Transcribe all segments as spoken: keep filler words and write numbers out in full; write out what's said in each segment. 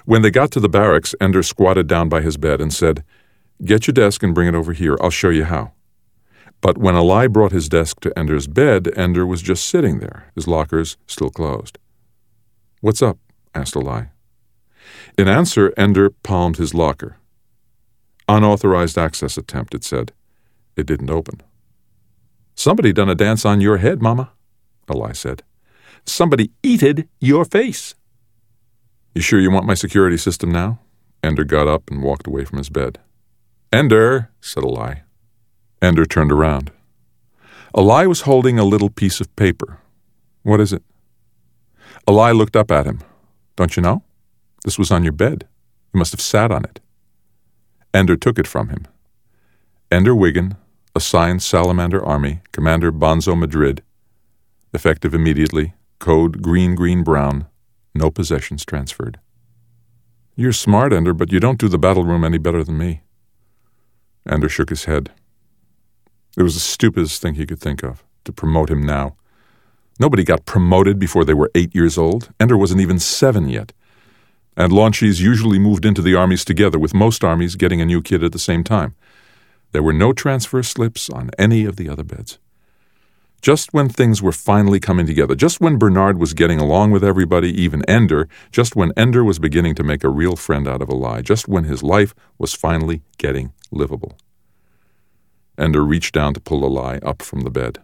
When they got to the barracks, Ender squatted down by his bed and said, "Get your desk and bring it over here. I'll show you how." But when Ally brought his desk to Ender's bed, Ender was just sitting there, his lockers still closed. "What's up?" asked Ally. In answer, Ender palmed his locker. "Unauthorized access attempt," it said. It didn't open. "Somebody done a dance on your head, Mama," Ally said. "Somebody eated your face." "You sure you want my security system now?" Ender got up and walked away from his bed. "Ender," said Ally. Ender turned around. Ally was holding a little piece of paper. "What is it?" Ally looked up at him. "Don't you know? This was on your bed. You must have sat on it." Ender took it from him. Ender Wiggin, assigned Salamander Army, Commander Bonzo Madrid. Effective immediately. Code green, green, brown. No possessions transferred. "You're smart, Ender, but you don't do the battle room any better than me." Ender shook his head. It was the stupidest thing he could think of, to promote him now. Nobody got promoted before they were eight years old. Ender wasn't even seven yet. And launchies usually moved into the armies together, with most armies getting a new kid at the same time. There were no transfer slips on any of the other beds. Just when things were finally coming together, just when Bernard was getting along with everybody, even Ender, just when Ender was beginning to make a real friend out of Ally, just when his life was finally getting livable. Ender reached down to pull Ally up from the bed.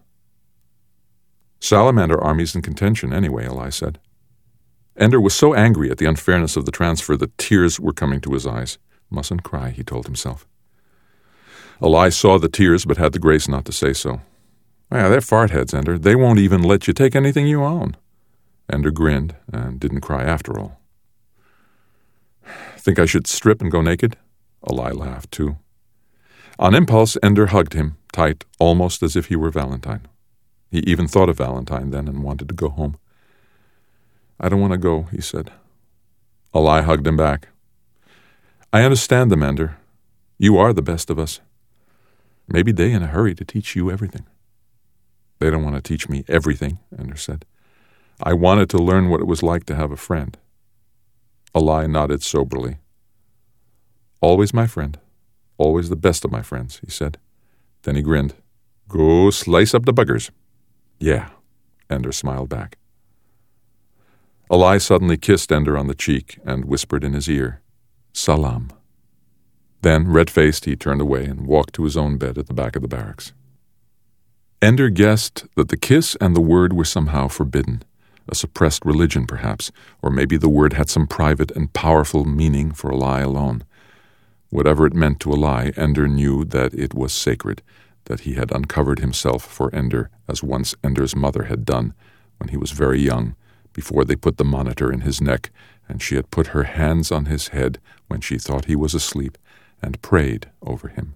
"Salamander Army's in contention anyway," Ally said. Ender was so angry at the unfairness of the transfer that tears were coming to his eyes. Mustn't cry, he told himself. Ally saw the tears but had the grace not to say so. "Yeah, they're fartheads, Ender. They won't even let you take anything you own." Ender grinned and didn't cry after all. "Think I should strip and go naked?" Ally laughed, too. On impulse, Ender hugged him, tight, almost as if he were Valentine. He even thought of Valentine then and wanted to go home. "I don't want to go," he said. Ally hugged him back. "I understand them, Ender. You are the best of us. Maybe they in a hurry to teach you everything." "They don't want to teach me everything," Ender said. "I wanted to learn what it was like to have a friend." Ally nodded soberly. "Always my friend. Always the best of my friends," he said. Then he grinned. "Go slice up the buggers." "Yeah," Ender smiled back. Ally suddenly kissed Ender on the cheek and whispered in his ear, "Salam." Then, red-faced, he turned away and walked to his own bed at the back of the barracks. Ender guessed that the kiss and the word were somehow forbidden, a suppressed religion perhaps, or maybe the word had some private and powerful meaning for Ally alone. Whatever it meant to Ally, Ender knew that it was sacred, that he had uncovered himself for Ender as once Ender's mother had done when he was very young, before they put the monitor in his neck, and she had put her hands on his head when she thought he was asleep and prayed over him.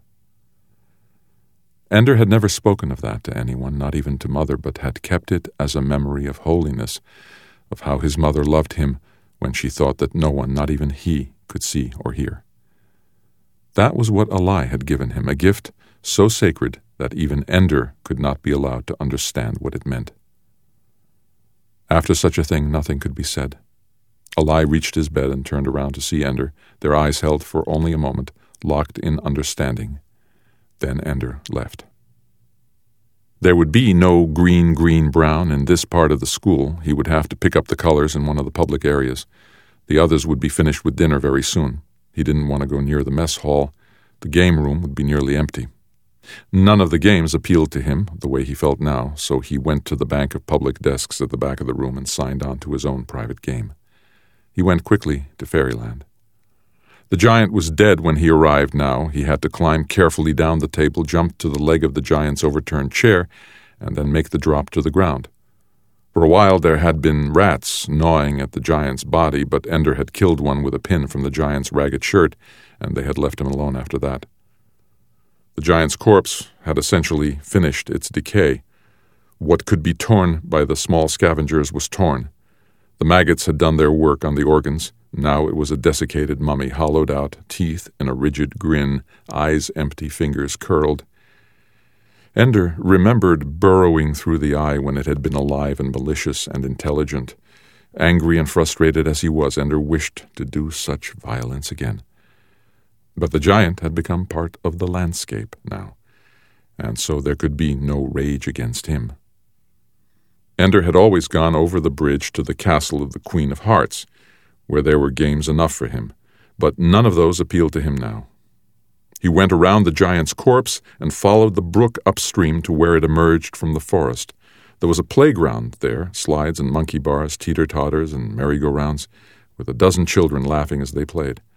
Ender had never spoken of that to anyone, not even to Mother, but had kept it as a memory of holiness, of how his mother loved him when she thought that no one, not even he, could see or hear. That was what Ally had given him, a gift so sacred that even Ender could not be allowed to understand what it meant. After such a thing, nothing could be said. Ally reached his bed and turned around to see Ender, their eyes held for only a moment, locked in understanding. Then Ender left. There would be no green, green, brown in this part of the school. He would have to pick up the colors in one of the public areas. The others would be finished with dinner very soon. He didn't want to go near the mess hall. The game room would be nearly empty. None of the games appealed to him the way he felt now, so he went to the bank of public desks at the back of the room and signed on to his own private game. He went quickly to Fairyland. The giant was dead when he arrived now. He had to climb carefully down the table, jump to the leg of the giant's overturned chair, and then make the drop to the ground. For a while there had been rats gnawing at the giant's body, but Ender had killed one with a pin from the giant's ragged shirt, and they had left him alone after that. The giant's corpse had essentially finished its decay. What could be torn by the small scavengers was torn. The maggots had done their work on the organs. Now it was a desiccated mummy, hollowed out, teeth in a rigid grin, eyes empty, fingers curled. Ender remembered burrowing through the eye when it had been alive and malicious and intelligent, Angry and frustrated as he was, Ender wished to do such violence again. But the giant had become part of the landscape now, and so there could be no rage against him. Ender had always gone over the bridge to the castle of the Queen of Hearts, where there were games enough for him, but none of those appealed to him now. He went around the giant's corpse and followed the brook upstream to where it emerged from the forest. There was a playground there, slides and monkey bars, teeter-totters and merry-go-rounds, with a dozen children laughing as they played.